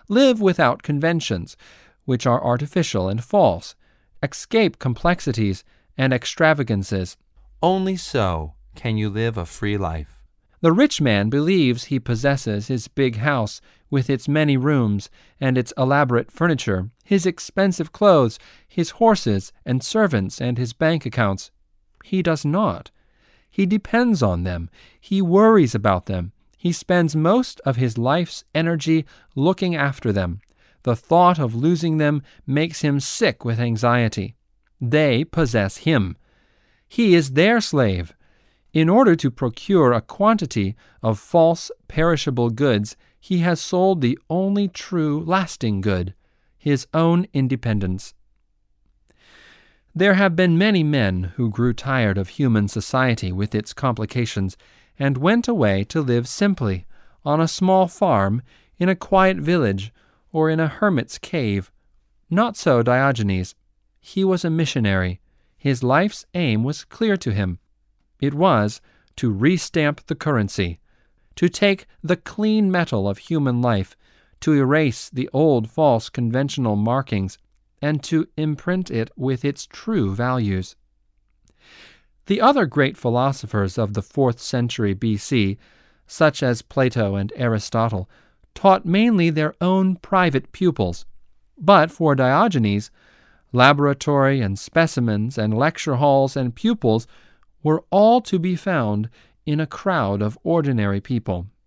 live without conventions, which are artificial and false, escape complexities and extravagances. Only so can you live a free life. The rich man believes he possesses his big house with its many rooms and its elaborate furniture, his expensive clothes, his horses and servants, and his bank accounts. He does not. He depends on them. He worries about them. He spends most of his life's energy looking after them. The thought of losing them makes him sick with anxiety. They possess him. He is their slave. In order to procure a quantity of false, perishable goods, he has sold the only true, lasting good, his own independence. There have been many men who grew tired of human society with its complications and went away to live simply on a small farm, in a quiet village, or in a hermit's cave. Not so Diogenes. He was a missionary. His life's aim was clear to him. It was to restamp the currency, to take the clean metal of human life, to erase the old false conventional markings, and to imprint it with its true values. The other great philosophers of the 4th century B.C., such as Plato and Aristotle, taught mainly their own private pupils. But for Diogenes, laboratory and specimens and lecture halls and pupils were all to be found in a crowd of ordinary people.